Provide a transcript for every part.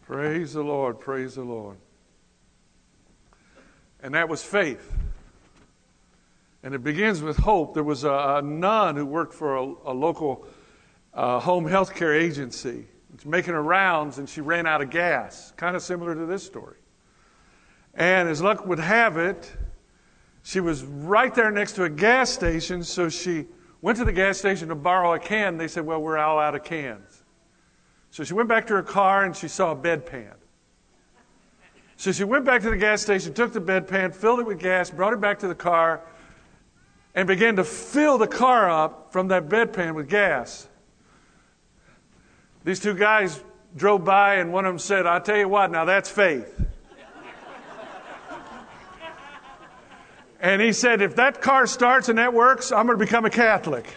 Praise the Lord. Praise the Lord. And that was faith. And it begins with hope. There was a nun who worked for a local home health care agency. She's making her rounds, and she ran out of gas. Kind of similar to this story. And as luck would have it, she was right there next to a gas station, so she went to the gas station to borrow a can. They said, well, we're all out of cans. So she went back to her car, and she saw a bedpan. So she went back to the gas station, took the bedpan, filled it with gas, brought it back to the car, and began to fill the car up from that bedpan with gas. These two guys drove by, and one of them said, I'll tell you what, now that's faith. And he said, if that car starts and that works, I'm going to become a Catholic.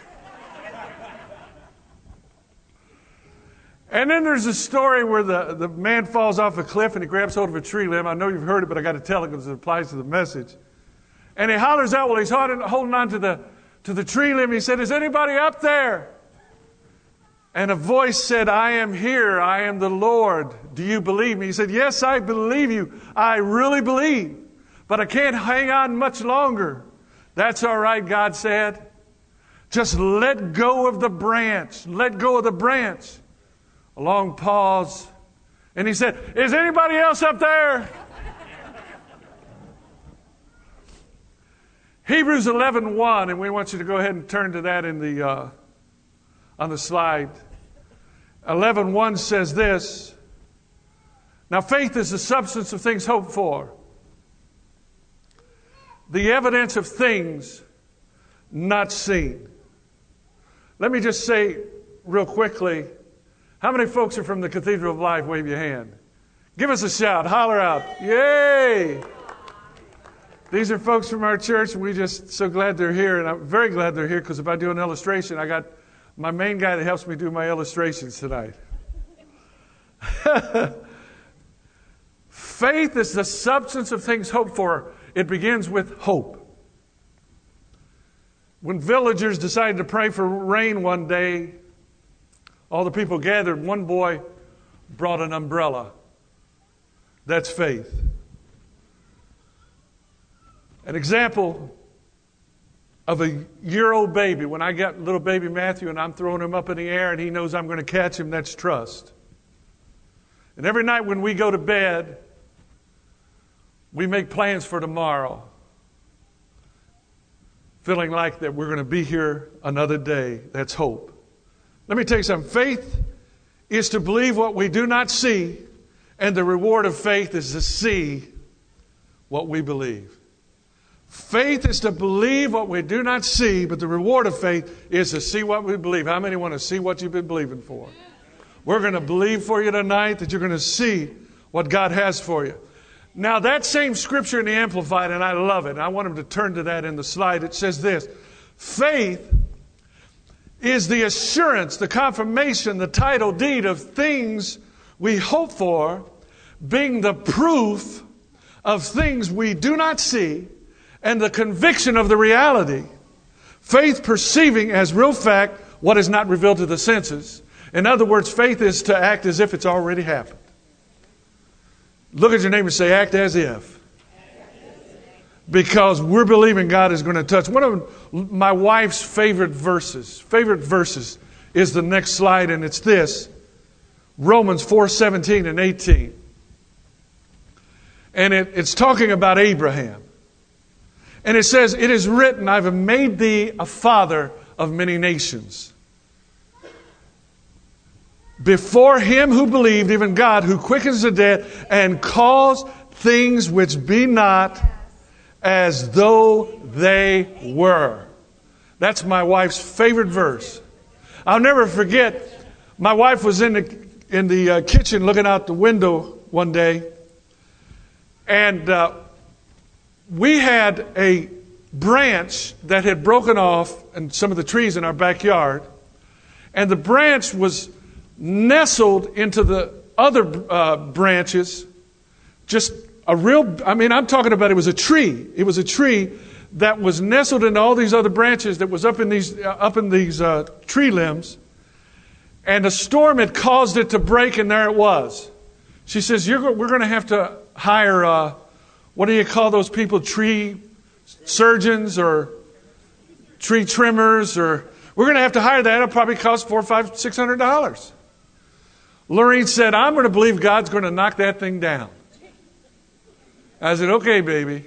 And then there's a story where the man falls off a cliff and he grabs hold of a tree limb. I know you've heard it, but I got to tell it because it applies to the message. And he hollers out while he's holding on to the tree limb. He said, is anybody up there? And a voice said, I am here. I am the Lord. Do you believe me? He said, yes, I believe you. I really believe. But I can't hang on much longer. That's all right, God said. Just let go of the branch. Let go of the branch. A long pause. And he said, is anybody else up there? Hebrews 11:1, and we want you to go ahead and turn to that in the on the slide. 11:1 says this. Now faith is the substance of things hoped for, the evidence of things not seen. Let me just say real quickly, how many folks are from the Cathedral of Life? Wave your hand. Give us a shout. Holler out. Yay! These are folks from our church, and we're just so glad they're here. And I'm very glad they're here because if I do an illustration, I got my main guy that helps me do my illustrations tonight. Faith is the substance of things hoped for. It begins with hope. When villagers decided to pray for rain one day, all the people gathered. One boy brought an umbrella. That's faith. An example of a year-old baby. When I got little baby Matthew and I'm throwing him up in the air and he knows I'm going to catch him, that's trust. And every night when we go to bed, we make plans for tomorrow, feeling like that we're going to be here another day. That's hope. Let me tell you something. Faith is to believe what we do not see, and the reward of faith is to see what we believe. Faith is to believe what we do not see, but the reward of faith is to see what we believe. How many want to see what you've been believing for? We're going to believe for you tonight that you're going to see what God has for you. Now, that same scripture in the Amplified, and I love it. I want him to turn to that in the slide. It says this. Faith is the assurance, the confirmation, the title deed of things we hope for, being the proof of things we do not see, and the conviction of the reality. Faith perceiving as real fact what is not revealed to the senses. In other words, faith is to act as if it's already happened. Look at your neighbor and say, act as if. Because we're believing God is going to touch. One of my wife's favorite verses is the next slide, and it's this. Romans 4:17 and 18. And it's talking about Abraham. And it says, it is written, I have made thee a father of many nations. Before him who believed, even God, who quickens the dead and calls things which be not as though they were. That's my wife's favorite verse. I'll never forget, my wife was in the kitchen looking out the window one day, and we had a branch that had broken off in some of the trees in our backyard, and the branch was nestled into the other branches. Just I'm talking about it was a tree. It was a tree that was nestled into all these other branches that was up in these tree limbs. And a storm had caused it to break, and there it was. She says, we're going to have to hire, what do you call those people, tree surgeons or tree trimmers, or we're going to have to hire that. It'll probably cost $400, $500, $600. Lorene said, I'm going to believe God's going to knock that thing down. I said, okay, baby.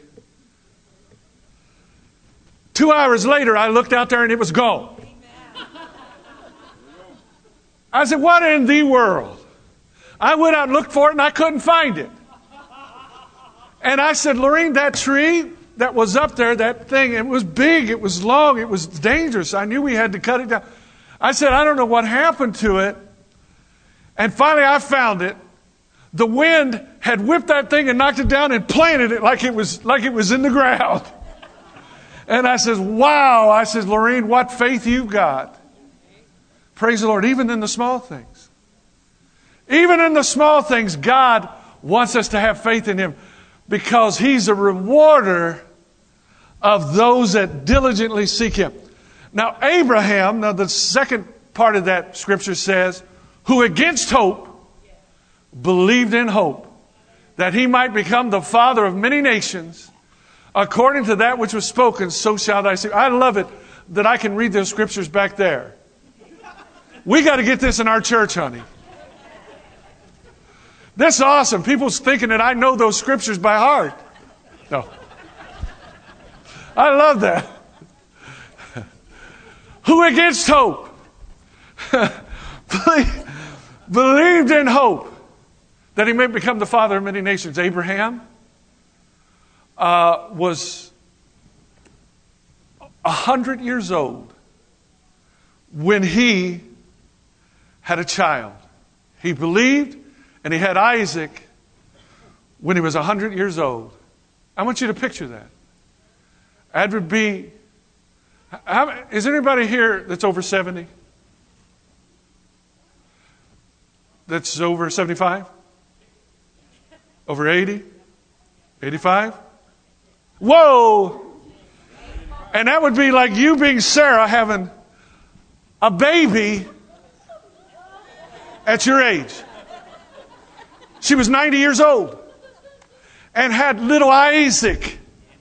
2 hours later, I looked out there and it was gone. I said, what in the world? I went out and looked for it and I couldn't find it. And I said, Lorene, that tree that was up there, that thing, it was big, it was long, it was dangerous. I knew we had to cut it down. I said, I don't know what happened to it. And finally I found it. The wind had whipped that thing and knocked it down and planted it like it was in the ground. And I says, wow. I says, Lorene, what faith you've got. Praise the Lord, even in the small things. Even in the small things, God wants us to have faith in Him because He's a rewarder of those that diligently seek Him. Now, Abraham, the second part of that scripture says, who against hope believed in hope, that he might become the father of many nations, according to that which was spoken, so shall thy seed. I love it that I can read those scriptures back there. We got to get this in our church, honey. This is awesome. People's thinking that I know those scriptures by heart. No. I love that. Who against hope believed in hope that he may become the father of many nations. Abraham was 100 years old when he had a child. He believed, and he had Isaac when he was 100 years old. I want you to picture that. That would be... Is anybody here that's over 70? That's over 75? Over 80? 85? Whoa! And that would be like you being Sarah having a baby at your age. She was 90 years old and had little Isaac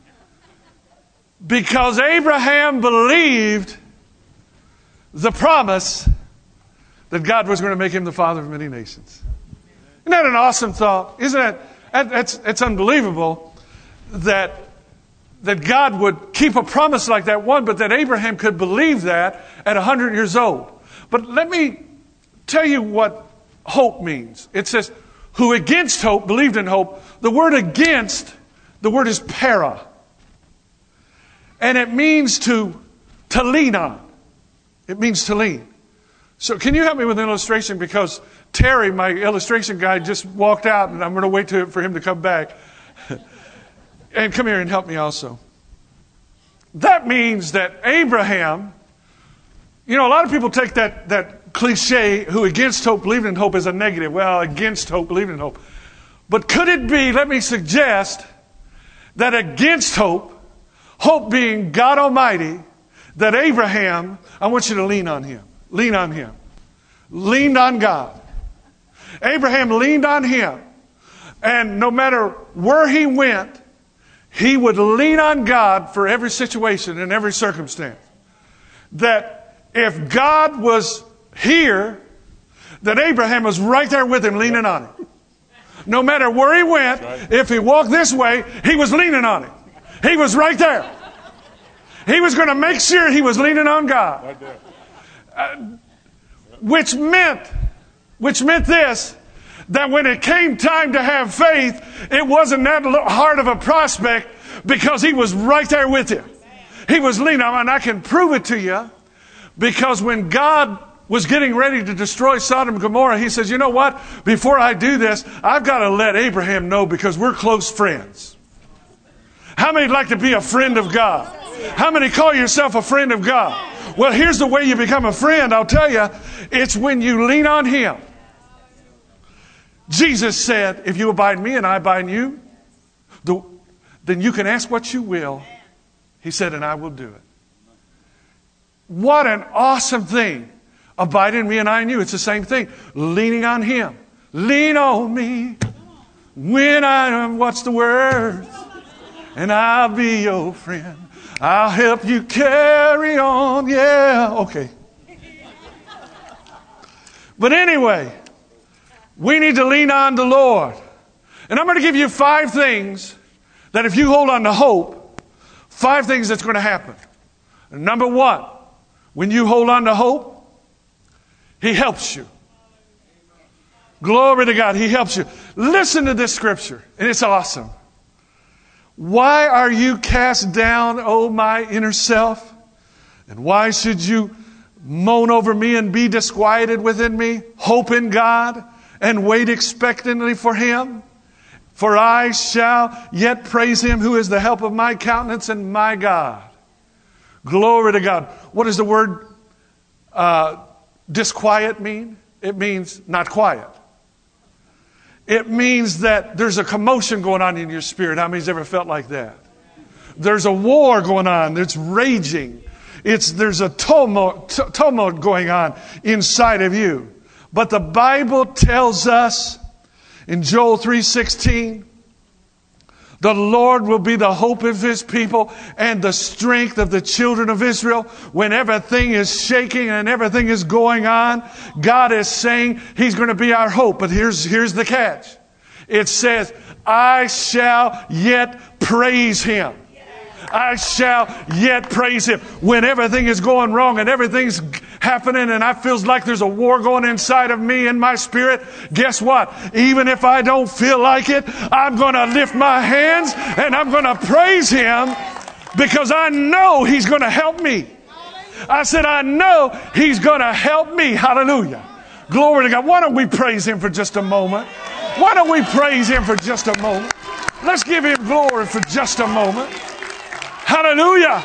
because Abraham believed the promise that God was going to make him the father of many nations. Isn't that an awesome thought? Isn't it's unbelievable that God would keep a promise like that, one, but that Abraham could believe that at 100 years old. But let me tell you what hope means. It says, who against hope believed in hope. The word against, the word is para. And it means to lean on. It means to lean. So can you help me with an illustration? Because Terry, my illustration guy, just walked out and I'm going to wait for him to come back. And come here and help me also. That means that Abraham, a lot of people take that cliche, who against hope believed in hope, as a negative. Well, against hope believed in hope. But could it be, let me suggest, that against hope, hope being God Almighty, that Abraham, I want you to lean on Him. Lean on Him. Leaned on God. Abraham leaned on Him. And no matter where he went, he would lean on God for every situation and every circumstance. That if God was here, that Abraham was right there with him, leaning on Him. No matter where he went, if he walked this way, he was leaning on Him. He was right there. He was going to make sure he was leaning on God. Which meant this, that when it came time to have faith, it wasn't that hard of a prospect because he was right there with him. He was leaning on him, and I can prove it to you because when God was getting ready to destroy Sodom and Gomorrah, He says, you know what? Before I do this, I've got to let Abraham know because we're close friends. How many would like to be a friend of God? How many call yourself a friend of God? Well, here's the way you become a friend, I'll tell you. It's when you lean on Him. Jesus said, if you abide in me and I abide in you, then you can ask what you will. He said, and I will do it. What an awesome thing. Abide in me and I in you. It's the same thing. Leaning on Him. Lean on me. When I am, what's the word? And I'll be your friend. I'll help you carry on. Yeah, okay. But anyway, we need to lean on the Lord. And I'm going to give you 5 things that if you hold on to hope, 5 things that's going to happen. And number 1, when you hold on to hope, He helps you. Glory to God, He helps you. Listen to this scripture, and it's awesome. Why are you cast down, O my inner self? And why should you moan over me and be disquieted within me? Hope in God and wait expectantly for Him. For I shall yet praise Him who is the help of my countenance and my God. Glory to God. What does the word disquiet mean? It means not quiet. It means that there's a commotion going on in your spirit. How many's ever felt like that? There's a war going on. It's raging. There's a tumult going on inside of you. But the Bible tells us in Joel 3:16, the Lord will be the hope of His people and the strength of the children of Israel. When everything is shaking and everything is going on, God is saying He's going to be our hope. But here's the catch. It says, I shall yet praise Him. I shall yet praise Him. When everything is going wrong and everything's happening and I feels like there's a war going inside of me in my spirit, guess what? Even if I don't feel like it, I'm going to lift my hands and I'm going to praise Him because I know He's going to help me. I said, I know He's going to help me. Hallelujah. Glory to God. Why don't we praise Him for just a moment? Why don't we praise Him for just a moment? Let's give Him glory for just a moment. Hallelujah.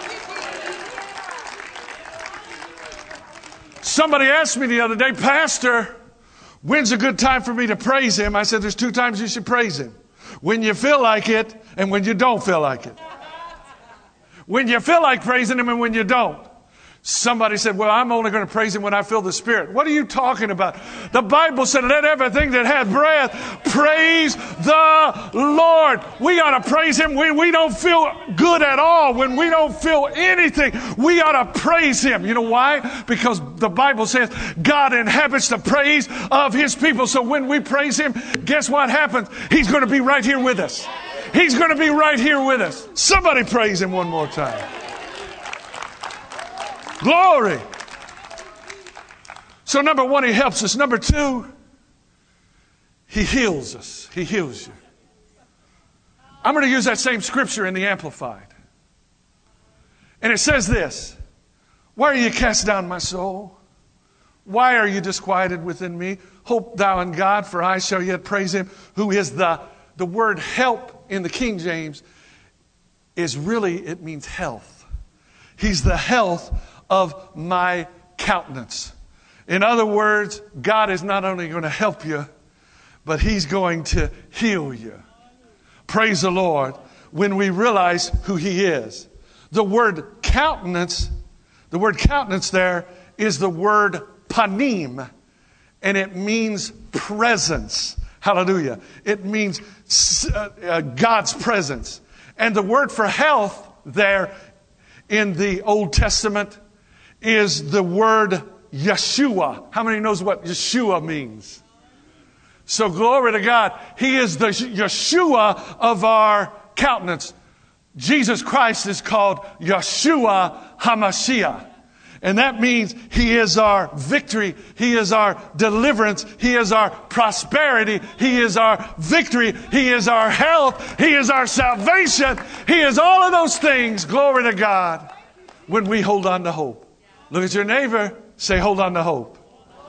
Somebody asked me the other day, Pastor, when's a good time for me to praise Him? I said, there's 2 times you should praise Him. When you feel like it and when you don't feel like it. When you feel like praising Him and when you don't. Somebody said, well, I'm only going to praise Him when I feel the Spirit. What are you talking about? The Bible said, let everything that hath breath praise the Lord. We ought to praise Him when we don't feel good at all. When we don't feel anything, we ought to praise Him. You know why? Because the Bible says God inhabits the praise of His people. So when we praise Him, guess what happens? He's going to be right here with us. He's going to be right here with us. Somebody praise Him one more time. Glory. So number 1, He helps us. Number 2, He heals us. He heals you. I'm going to use that same scripture in the Amplified. And it says this, why are you cast down, my soul? Why are you disquieted within me? Hope thou in God, for I shall yet praise Him, who is the word help in the King James is really, it means health. He's the health of my countenance. In other words, God is not only going to help you, but He's going to heal you. Praise the Lord. When we realize who He is. The word countenance there is the word panim, and it means presence. Hallelujah. It means God's presence. And the word for health there in the Old Testament is the word Yeshua. How many knows what Yeshua means? So glory to God. He is the Yeshua of our countenance. Jesus Christ is called Yeshua HaMashiach. And that means He is our victory. He is our deliverance. He is our prosperity. He is our victory. He is our health. He is our salvation. He is all of those things. Glory to God. When we hold on to hope. Look at your neighbor. Say, hold on to hope.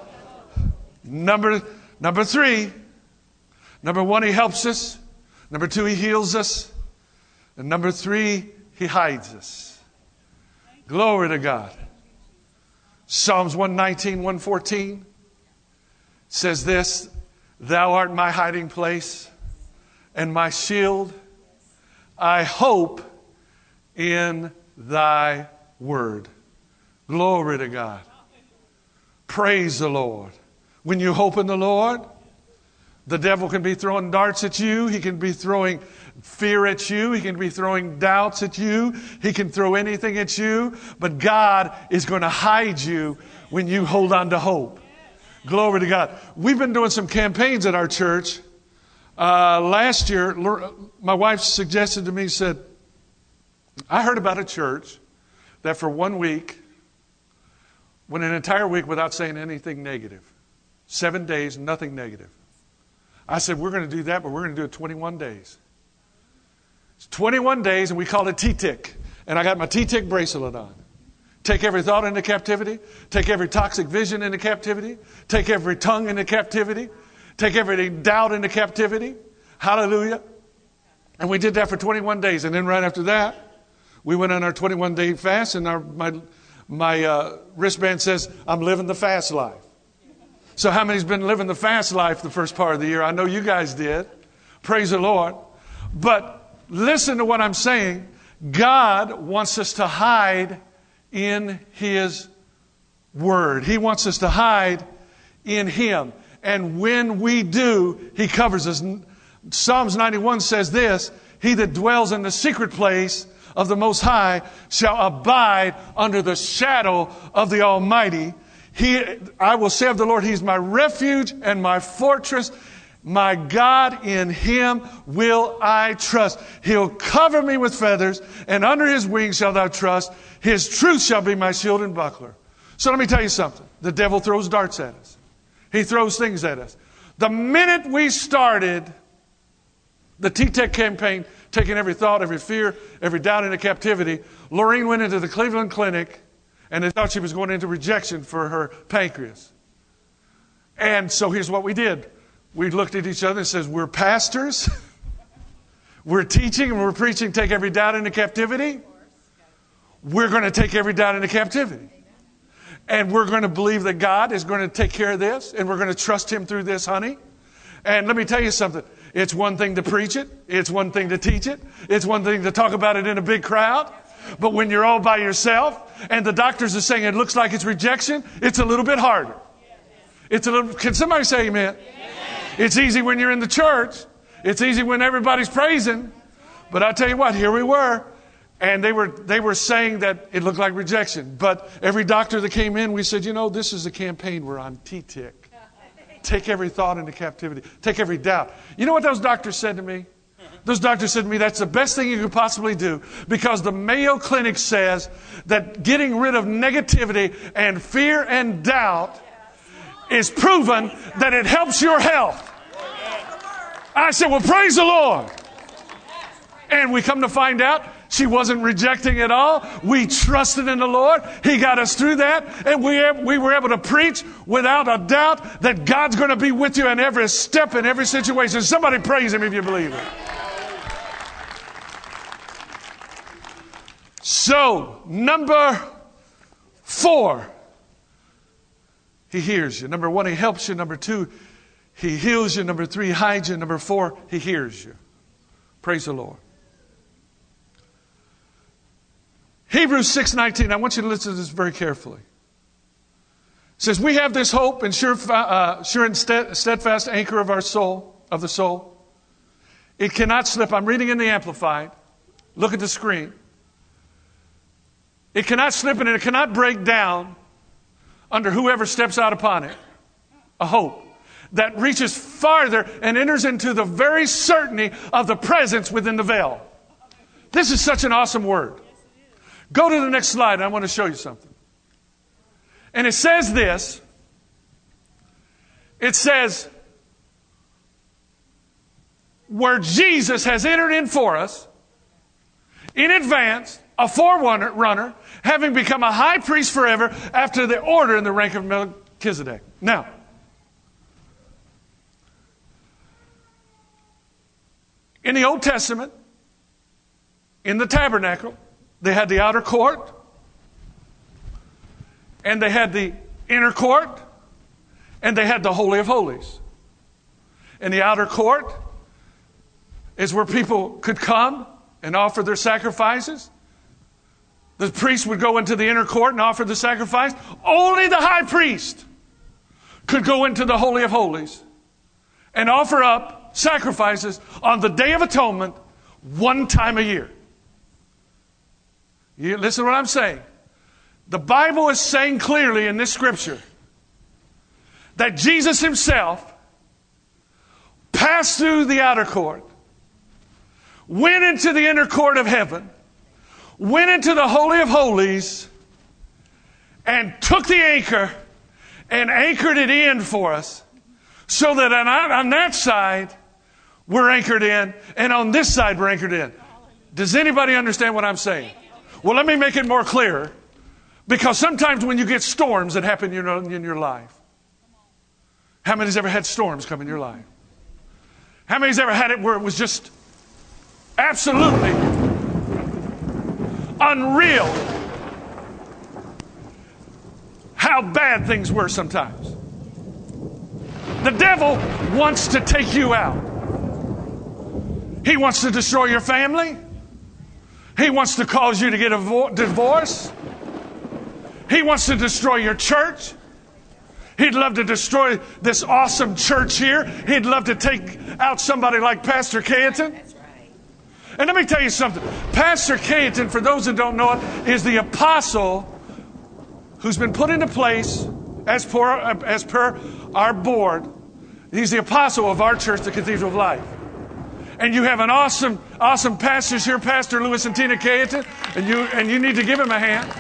Number 3. Number 1, He helps us. Number 2, He heals us. And number 3, He hides us. Glory to God. Psalms 119, 114 says this, Thou art my hiding place and my shield. I hope in Thy word. Glory to God. Praise the Lord. When you hope in the Lord, The devil can be throwing darts at you. He can be throwing fear at you. He can be throwing doubts at you. He can throw anything at you. But God is going to hide you when you hold on to hope. Glory to God. We've been doing some campaigns at our church. Last year, my wife suggested to me, said, I heard about a church that for 1 week, went an entire week without saying anything negative. 7 days, nothing negative. I said, we're going to do that, but we're going to do it 21 days. It's 21 days, and we call it T-Tick. And I got my T-Tick bracelet on. Take every thought into captivity. Take every toxic vision into captivity. Take every tongue into captivity. Take every doubt into captivity. Hallelujah. And we did that for 21 days. And then right after that, we went on our 21-day fast, and my wristband says, I'm living the fast life. So how many's been living the fast life the first part of the year? I know you guys did. Praise the Lord. But listen to what I'm saying. God wants us to hide in His Word. He wants us to hide in Him. And when we do, He covers us. Psalms 91 says this, He that dwells in the secret place of the Most High shall abide under the shadow of the Almighty. I will say of the Lord, He's my refuge and my fortress. My God, in Him will I trust. He'll cover me with feathers, and under His wings shall thou trust. His truth shall be my shield and buckler. So let me tell you something. The devil throws darts at us. He throws things at us. The minute we started the T-Tech campaign, taking every thought, every fear, every doubt into captivity, Lorraine went into the Cleveland Clinic, and they thought she was going into rejection for her pancreas. And so here's what we did. We looked at each other and said, we're pastors. We're teaching and we're preaching, take every doubt into captivity. We're going to take every doubt into captivity. And we're going to believe that God is going to take care of this. And we're going to trust Him through this, honey. And let me tell you something. It's one thing to preach it. It's one thing to teach it. It's one thing to talk about it in a big crowd. But when you're all by yourself and the doctors are saying it looks like it's rejection, it's a little bit harder. Can somebody say amen? It's easy when you're in the church. It's easy when everybody's praising. But I tell you what, here we were. And they were saying that it looked like rejection. But every doctor that came in, we said, this is a campaign. We're on T-Tick. Take every thought into captivity. Take every doubt. You know what those doctors said to me? Those doctors said to me, that's the best thing you could possibly do, because the Mayo Clinic says that getting rid of negativity and fear and doubt is proven that it helps your health. I said, well, praise the Lord. And we come to find out she wasn't rejecting at all. We trusted in the Lord. He got us through that. And we were able to preach without a doubt that God's going to be with you in every step, in every situation. Somebody praise Him if you believe it. So, number 4, He hears you. Number 1, He helps you. Number 2, He heals you. Number 3, He hides you. Number 4, He hears you. Praise the Lord. Hebrews 6:19. I want you to listen to this very carefully. It says, we have this hope and sure and steadfast anchor of our soul, of the soul. It cannot slip. I'm reading in the Amplified. Look at the screen. It cannot slip and it cannot break down under whoever steps out upon it. A hope that reaches farther and enters into the very certainty of the presence within the veil. This is such an awesome word. Go to the next slide, and I want to show you something. And it says this. It says, where Jesus has entered in for us, in advance, a forerunner, having become a high priest forever after the order and the rank of Melchizedek. Now, in the Old Testament, in the tabernacle, they had the outer court, and they had the inner court, and they had the Holy of Holies. In the outer court is where people could come and offer their sacrifices. The priest would go into the inner court and offer the sacrifice. Only the high priest could go into the Holy of Holies and offer up sacrifices on the Day of Atonement one time a year. You listen to what I'm saying. The Bible is saying clearly in this scripture that Jesus himself passed through the outer court, went into the inner court of heaven, went into the Holy of Holies, and took the anchor and anchored it in for us, so that on that side we're anchored in, and on this side we're anchored in. Does anybody understand what I'm saying? Well, let me make it more clear, because sometimes when you get storms that happen in your life, how many's ever had storms come in your life? How many's ever had it where it was just absolutely unreal how bad things were sometimes? The devil wants to take you out. He wants to destroy your family. He wants to cause you to get a divorce. He wants to destroy your church. He'd love to destroy this awesome church here. He'd love to take out somebody like Pastor Cayetan. That's right. And let me tell you something. Pastor Cayetan, for those that don't know it, is the apostle who's been put into place as per our board. He's the apostle of our church, the Cathedral of Life. And you have an awesome pastors here, Pastor Louis and Tina Cayetan, and you need to give him a hand.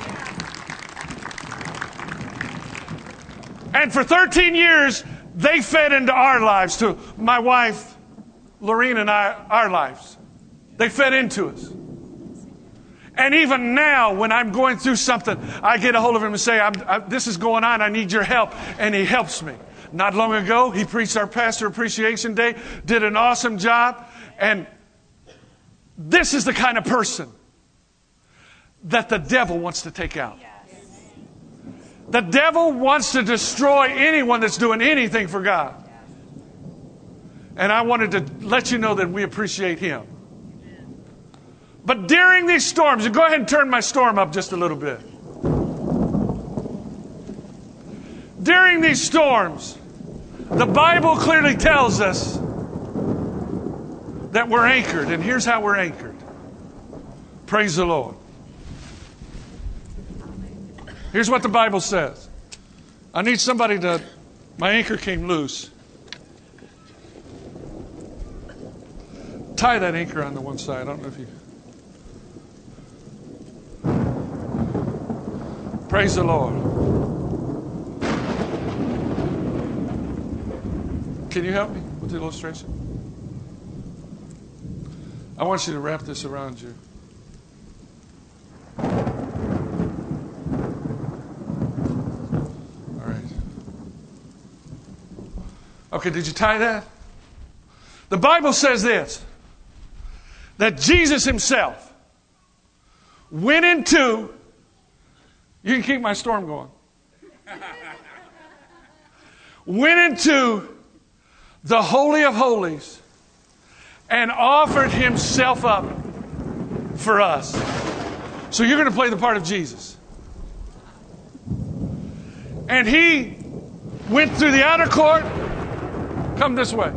And for 13 years, they fed into our lives, to my wife, Lorene, and I, our lives. They fed into us. And even now, when I'm going through something, I get a hold of him and say, this is going on, I need your help. And he helps me. Not long ago, he preached our Pastor Appreciation Day, did an awesome job. And this is the kind of person that the devil wants to take out. The devil wants to destroy anyone that's doing anything for God. And I wanted to let you know that we appreciate him. But during these storms, and go ahead and turn my storm up just a little bit. During these storms, the Bible clearly tells us that we're anchored. And here's how we're anchored. Praise the Lord. Here's what the Bible says. I need somebody to... My anchor came loose. Tie that anchor on the one side. I don't know if you... Praise the Lord. Can you help me with the illustration? I want you to wrap this around you. All right. Okay, did you tie that? The Bible says this, that Jesus himself went into... You can keep my storm going. Went into the Holy of Holies and offered himself up for us. So you're going to play the part of Jesus. And he went through the outer court. Come this way.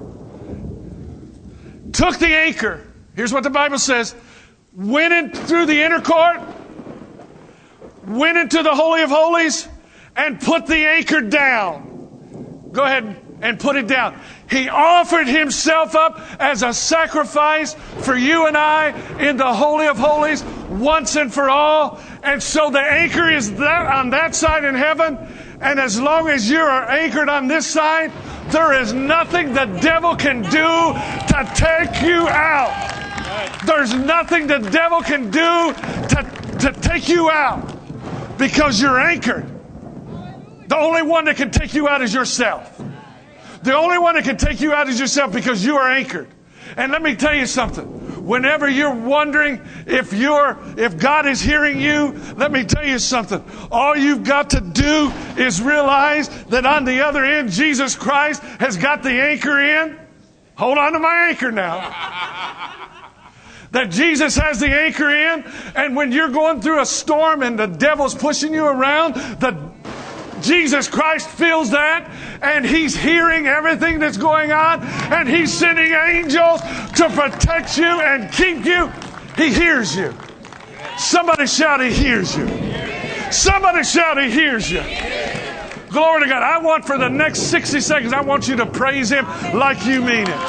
Took the anchor. Here's what the Bible says. Went in through the inner court. Went into the Holy of Holies and put the anchor down. Go ahead and put it down. He offered himself up as a sacrifice for you and I in the Holy of Holies once and for all. And so the anchor is on that side in heaven. And as long as you are anchored on this side, there is nothing the devil can do to take you out. There's nothing the devil can do to take you out. Because you're anchored. The only one that can take you out is yourself. The only one that can take you out is yourself, because you are anchored. And let me tell you something. Whenever you're wondering if God is hearing you, let me tell you something. All you've got to do is realize that on the other end, Jesus Christ has got the anchor in. Hold on to my anchor now. That Jesus has the anchor in, and when you're going through a storm and the devil's pushing you around, Jesus Christ feels that, and He's hearing everything that's going on, and He's sending angels to protect you and keep you. He hears you. Somebody shout, He hears you. Somebody shout, He hears you. Glory to God. I want for the next 60 seconds, I want you to praise Him like you mean it.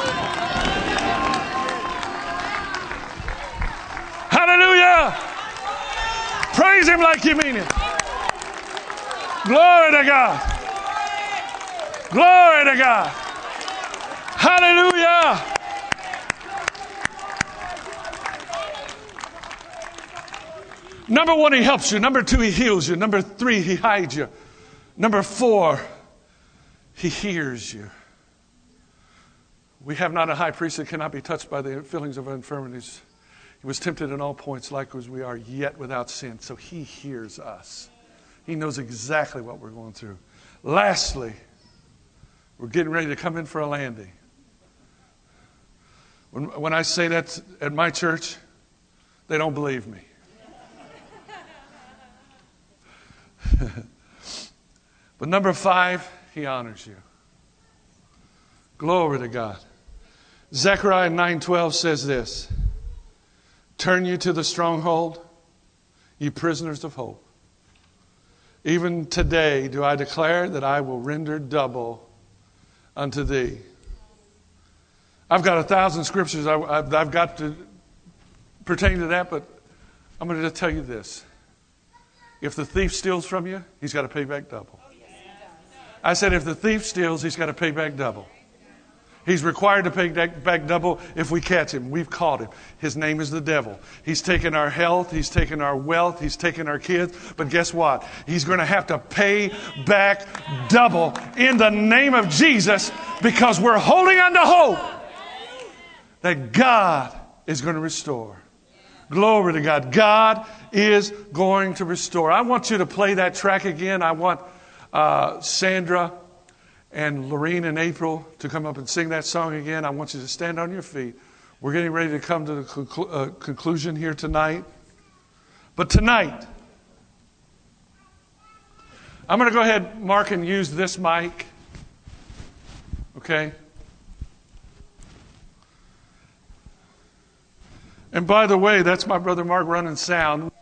Hallelujah. Praise Him like you mean it. Glory to God. Glory to God. Hallelujah. Number 1, He helps you. Number 2, He heals you. Number 3, He hides you. Number 4, He hears you. We have not a high priest that cannot be touched by the feelings of our infirmities. He was tempted in all points like as we are, yet without sin. So He hears us. He knows exactly what we're going through. Lastly, we're getting ready to come in for a landing. When I say that at my church, they don't believe me. But number 5, He honors you. Glory to God. Zechariah 9:12 says this. Turn you to the stronghold, ye prisoners of hope. Even today do I declare that I will render double unto thee. I've got 1,000 scriptures I've got to pertain to that, but I'm going to just tell you this. If the thief steals from you, he's got to pay back double. I said if the thief steals, he's got to pay back double. He's required to pay back double if we catch him. We've caught him. His name is the devil. He's taken our health. He's taken our wealth. He's taken our kids. But guess what? He's going to have to pay back double in the name of Jesus, because we're holding on to hope that God is going to restore. Glory to God. God is going to restore. I want you to play that track again. I want Sandra and Lorene and April to come up and sing that song again. I want you to stand on your feet. We're getting ready to come to the conclusion here tonight. But tonight, I'm going to go ahead, Mark, and use this mic. Okay? And by the way, that's my brother Mark running sound.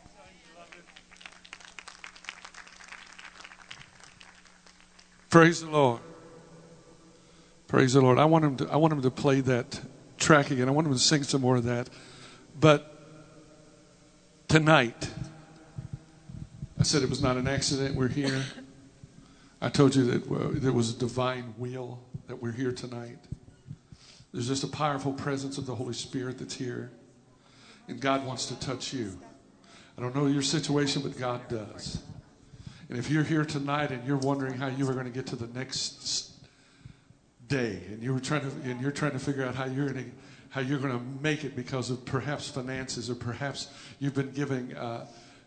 Praise the Lord. Praise the Lord. I want him to play that track again. I want him to sing some more of that. But tonight, I said it was not an accident we're here. I told you that there was a divine will that we're here tonight. There's just a powerful presence of the Holy Spirit that's here. And God wants to touch you. I don't know your situation, but God does. And if you're here tonight and you're wondering how you are going to get to the next day, and you're trying to figure out how you're going to make it because of perhaps finances, or perhaps you've been given a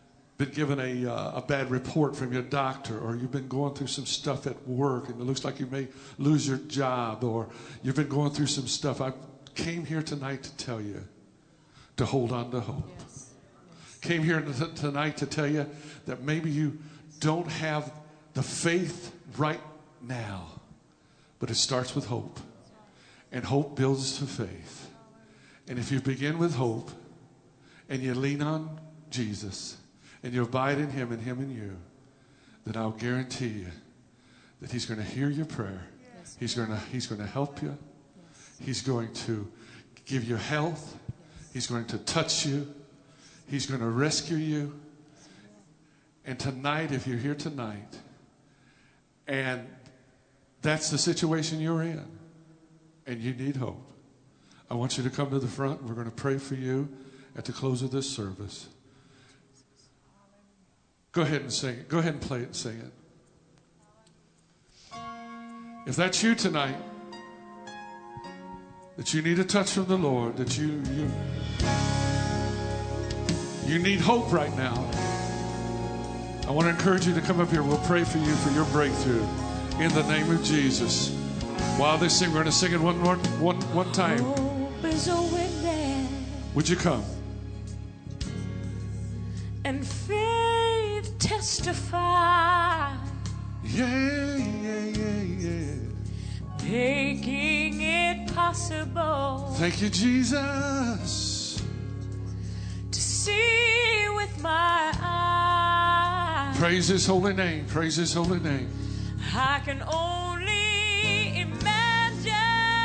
bad report from your doctor, or you've been going through some stuff at work and it looks like you may lose your job, or you've been going through some stuff. I came here tonight to tell you to hold on to hope. Yes. Came here tonight to tell you that maybe you don't have the faith right now, but it starts with hope. And hope builds to faith. And if you begin with hope and you lean on Jesus and you abide in Him and Him in you, then I'll guarantee you that He's going to hear your prayer. Yes. He's going to help you. Yes. He's going to give you health. He's going to touch you. He's going to rescue you. And tonight, if you're here tonight, and that's the situation you're in, and you need hope, I want you to come to the front. We're going to pray for you at the close of this service. Go ahead and sing it. Go ahead and play it and sing it. If that's you tonight, that you need a touch from the Lord, that you need hope right now, I want to encourage you to come up here. We'll pray for you for your breakthrough in the name of Jesus. While they sing, we're going to sing it one time. Hope is a witness. Would you come? And faith testify. Yeah, yeah, yeah, yeah. Making it possible Thank you, Jesus. to see with my eyes. Praise His holy name. Praise His holy name. I can only imagine,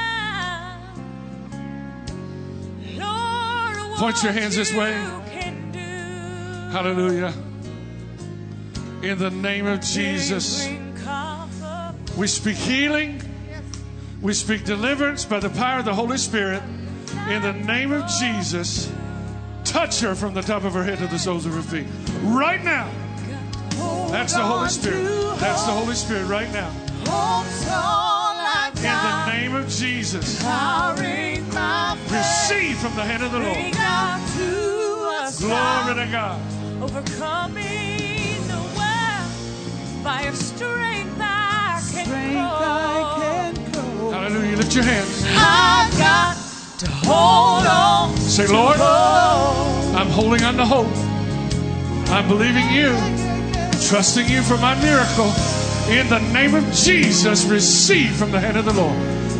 Lord, what Point your hands this way. you can do. Hallelujah. In the name of Jesus, Bring comfort. we speak healing. We speak deliverance by the power of the Holy Spirit. In the name of Jesus, touch her from the top of her head to the soles of her feet. Right now. That's the Holy Spirit. That's the Holy Spirit right now. In the name of Jesus, receive from the hand of the Lord. Glory to God. Overcoming the world by your strength I can go. Hallelujah. Lift your hands. I've got to hold on. Say, Lord, I'm holding on to hope. I'm believing you, trusting you for my miracle. In the name of Jesus, receive from the hand of the Lord.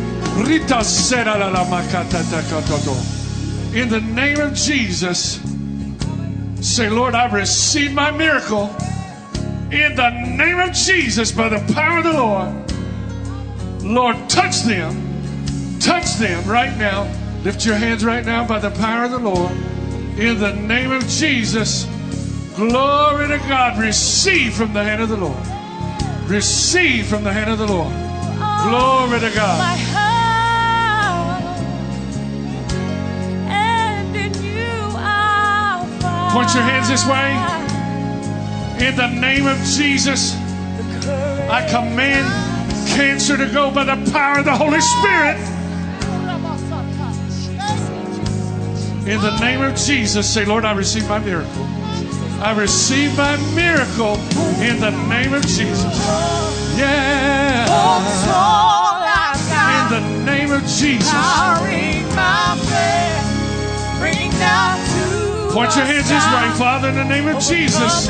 In the name of Jesus, say, Lord, I receive my miracle. In the name of Jesus, by the power of the Lord. Lord, touch them. Touch them right now. Lift your hands right now by the power of the Lord. In the name of Jesus, glory to God. Receive from the hand of the Lord. Receive from the hand of the Lord. Glory to God. My heart, and in you I'll find. Point your hands this way. In the name of Jesus, I command cancer to go by the power of the Holy Spirit. In the name of Jesus, say, Lord, I receive my miracle. I receive my miracle in the name of Jesus. Yeah. In the name of Jesus. Point your hands this way, Father, in the name of Jesus.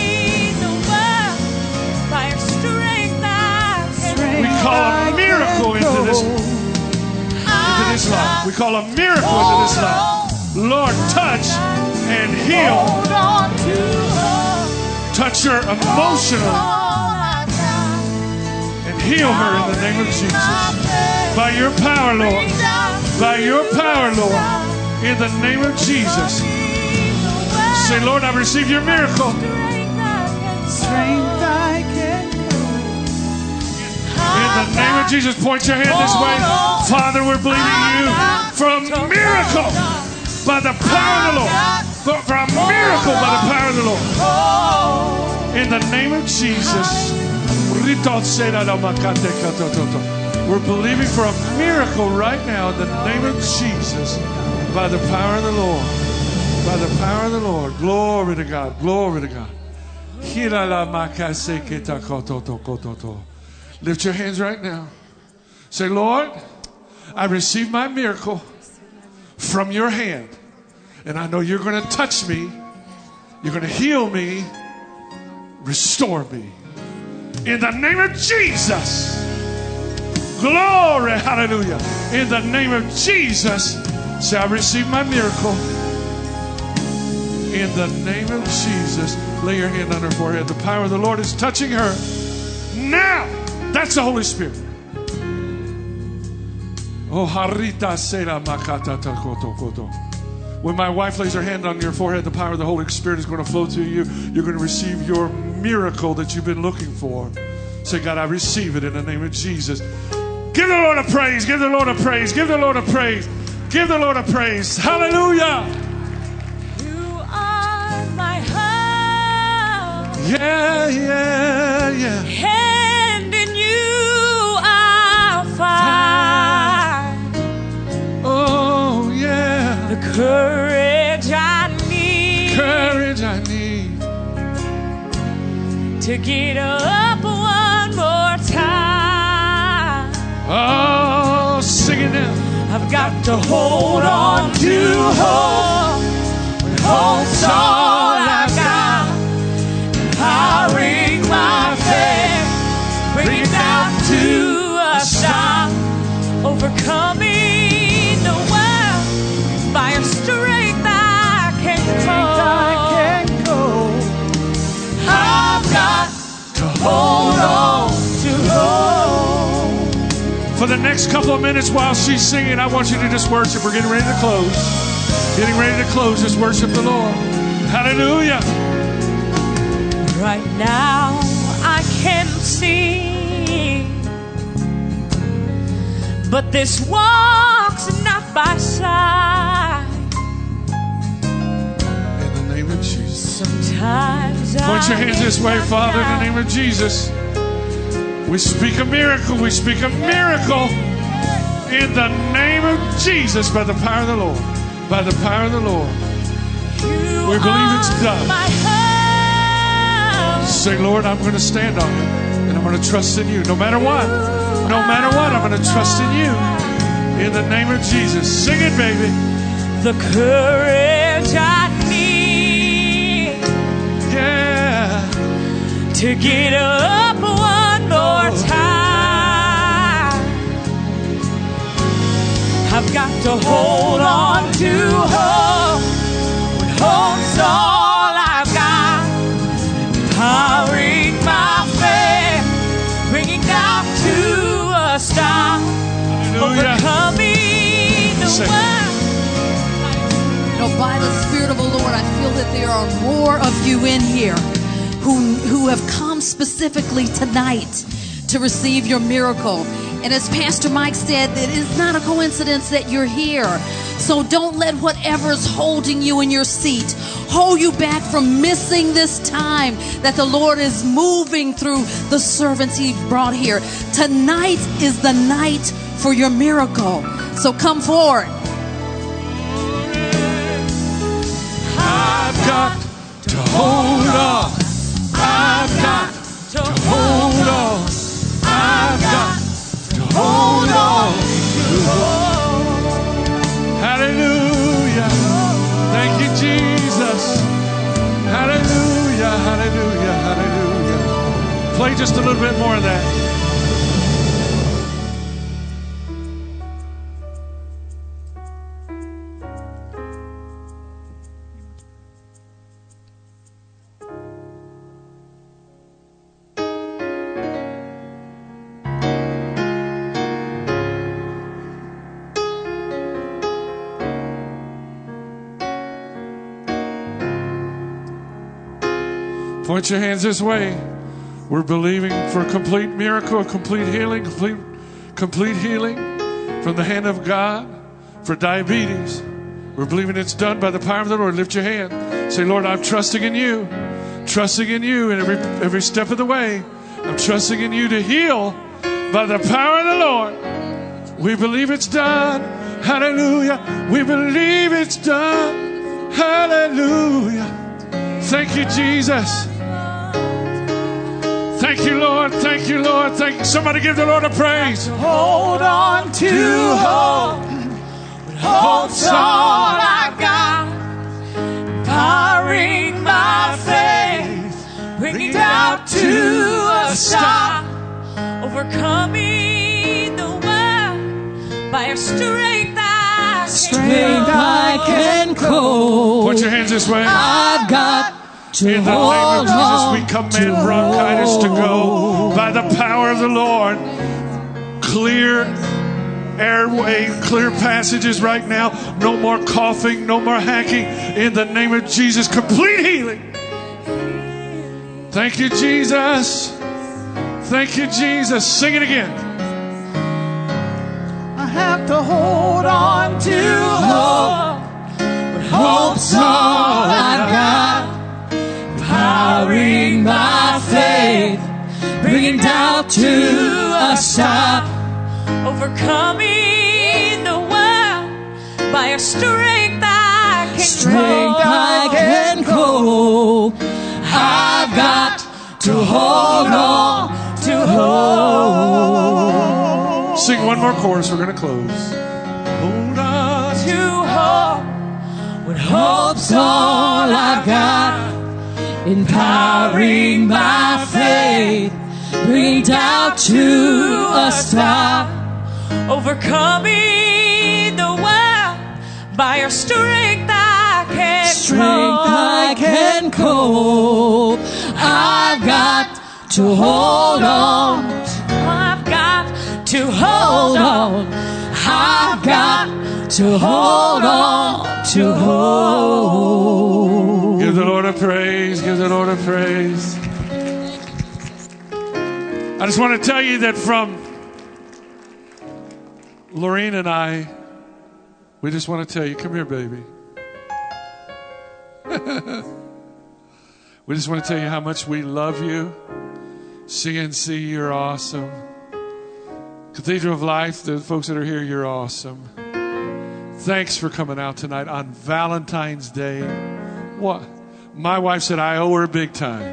We call a miracle into this life. We call a miracle into this life. Lord, touch and heal. Touch her emotionally and heal her in the name of Jesus. By your power, Lord. By your power, Lord. In the name of Jesus. Say, Lord, I receive your miracle. In the name of Jesus, point your hand this way. Father, we're believing you for a miracle by the power of the Lord. For a miracle by the power of the Lord. In the name of Jesus. We're believing for a miracle right now in the name of Jesus. By the power of the Lord. By the power of the Lord. Glory to God. Glory to God. Lift your hands right now. Say, Lord, I receive my miracle from your hand. And I know you're going to touch me. You're going to heal me. Restore me. In the name of Jesus. Glory. Hallelujah. In the name of Jesus. Say, I receive my miracle. In the name of Jesus. Lay your hand on her forehead. The power of the Lord is touching her. Now. That's the Holy Spirit. Oh, harita sera makata takoto. When my wife lays her hand on your forehead, the power of the Holy Spirit is going to flow through you. You're going to receive your miracle that you've been looking for. Say, God, I receive it in the name of Jesus. Give the Lord a praise. Give the Lord a praise. Give the Lord a praise. Give the Lord a praise. Hallelujah. You are my heart. Yeah, yeah, yeah. And in you I'll find. Oh, yeah. The courage I need. Courage I need. To get up one more time. Oh, sing it now. I've got to hold on to hope. When hope's all I've got. Empowering my faith. For the next couple of minutes while she's singing, I want you to just worship. We're getting ready to close. Getting ready to close. Just worship the Lord. Hallelujah. Right now I can't see, but this walk's not by sight. In the name of Jesus. Sometimes Point your hands this way, Father, in the name of Jesus. We speak a miracle. We speak a miracle in the name of Jesus by the power of the Lord. By the power of the Lord. We believe it's done. Say, Lord, I'm going to stand on it. And I'm going to trust in you. No matter what. No matter what, I'm going to trust in you. In the name of Jesus. Sing it, baby. The courage I need. Yeah. To get up one more time. I've got to hold on to hope. When hope's all I've got. Powering my faith, bringing down to a stop. Overcoming the world. You know, by the Spirit of the Lord, I feel that there are more of you in here who have come specifically tonight to receive your miracle. And as Pastor Mike said, it is not a coincidence that you're here. So don't let whatever's holding you in your seat hold you back from missing this time that the Lord is moving through the servants He brought here. Tonight is the night for your miracle. So come forward. I've got to hold on. I've got to hold on. I've got to hold on. Hallelujah. Thank you, Jesus. Hallelujah, hallelujah, hallelujah. Play just a little bit more of that. Point your hands this way. We're believing for a complete miracle, a complete healing, complete healing from the hand of God for diabetes. We're believing it's done by the power of the Lord. Lift your hand. Say, Lord, I'm trusting in you. Trusting in you in every step of the way. I'm trusting in you to heal by the power of the Lord. We believe it's done. Hallelujah. We believe it's done. Hallelujah. Thank you, Jesus. Thank you, Lord. Thank you, Lord. Thank you. Somebody give the Lord a praise. Hold on to hope. Hope's all I've got. Powering my faith. Bringing down to a stop. Overcoming the world by a strength I can cope. Put your hands this way. I've got to in the name of Jesus, we command bronchitis to go by the power of the Lord. Clear airway, clear passages right now. No more coughing, no more hacking. In the name of Jesus, complete healing. Thank you, Jesus. Thank you, Jesus. Sing it again. I have to hold on to hope, but hope's all I've got. Powering my faith, bringing doubt to a stop. Overcoming the world by a strength I can cope. I've got to hold on to hope. Sing one more chorus, we're going to close. Hold on to hope, when hope's all I've got. Empowering my faith, bringing doubt to a stop. Overcoming the world by your strength I can cope. I've got to hold on. I've got to hold on. I've got to hold on to hope. Give the Lord a praise. Give the Lord a praise. I just want to tell you that from Lorene and I, we just want to tell you, come here, baby. We just want to tell you how much we love you. CNC, you're awesome. Cathedral of Life, the folks that are here, you're awesome. Thanks for coming out tonight on Valentine's Day. What? My wife said I owe her big time.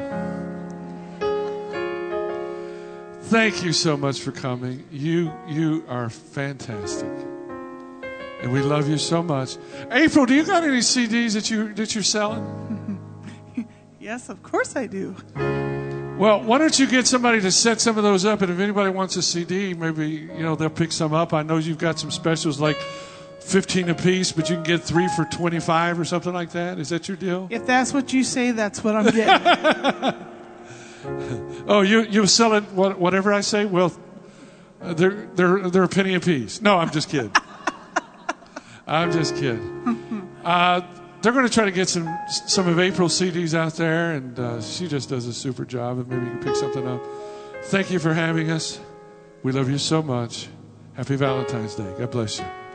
Thank you so much for coming. You are fantastic. And we love you so much. April, do you got any CDs that you're selling? Yes, of course I do. Well, why don't you get somebody to set some of those up, and if anybody wants a CD, maybe they'll pick some up. I know you've got some specials like 15 a piece, but you can get 3 for $25 or something like that. Is that your deal? If that's what you say, that's what I'm getting. Oh, you sell it whatever I say? Well, they're a penny a piece. No, I'm just kidding. I'm just kidding. They're going to try to get some of April's CDs out there, and she just does a super job, and maybe you can pick something up. Thank you for having us. We love you so much. Happy Valentine's Day. God bless you.